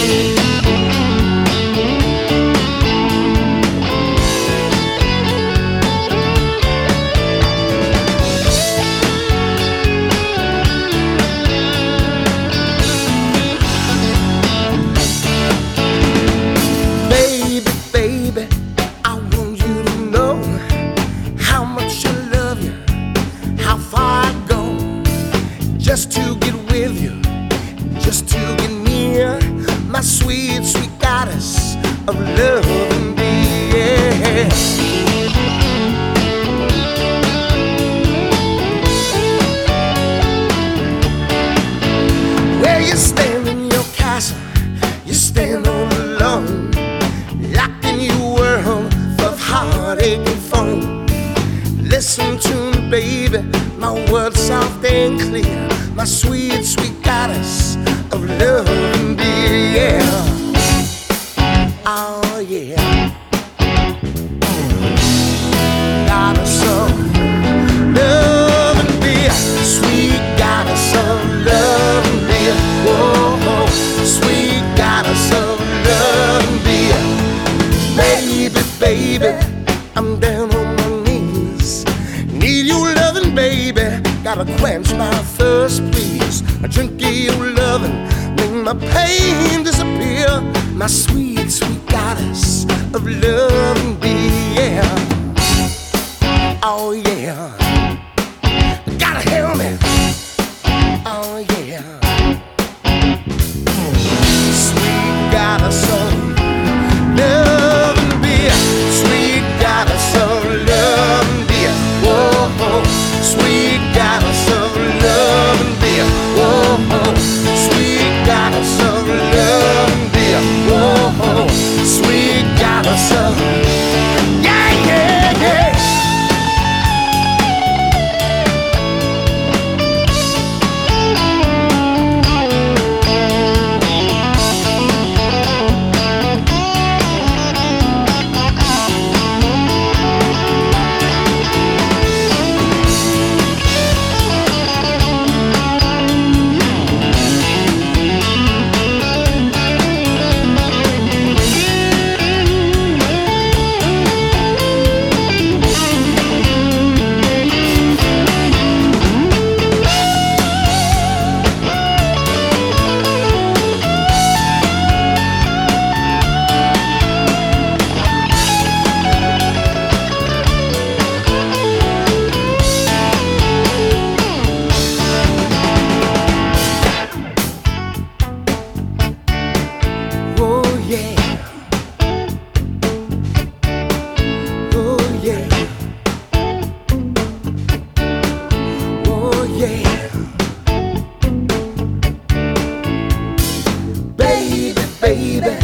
Just to get with you, just to get near my sweet, sweet goddess of love and be, yeah. Where you stand in your castle, you stand all alone, locked in your world of heartache and foam. Listen to me, baby, my words soft and clear, my sweet, sweet goddess of love and beer, yeah. Oh, yeah. Goddess of love and beer, sweet goddess of love and beer. Whoa, sweet goddess of love and beer. Baby, baby, I'm down on my knees. Need your loving, baby. Gotta quench my thirst, please. A drink of your loving, make my pain disappear. My sweet, sweet goddess of love and beer, yeah. Oh, yeah. Gotta help me. Oh, yeah. Sweet goddess of love and beer. Sweet goddess of love and beer. Whoa, sweet goddess of love and beer. Whoa, sweet goddess of love and beer. Whoa, sweet goddess of, yeah, yeah, yeah. Baby,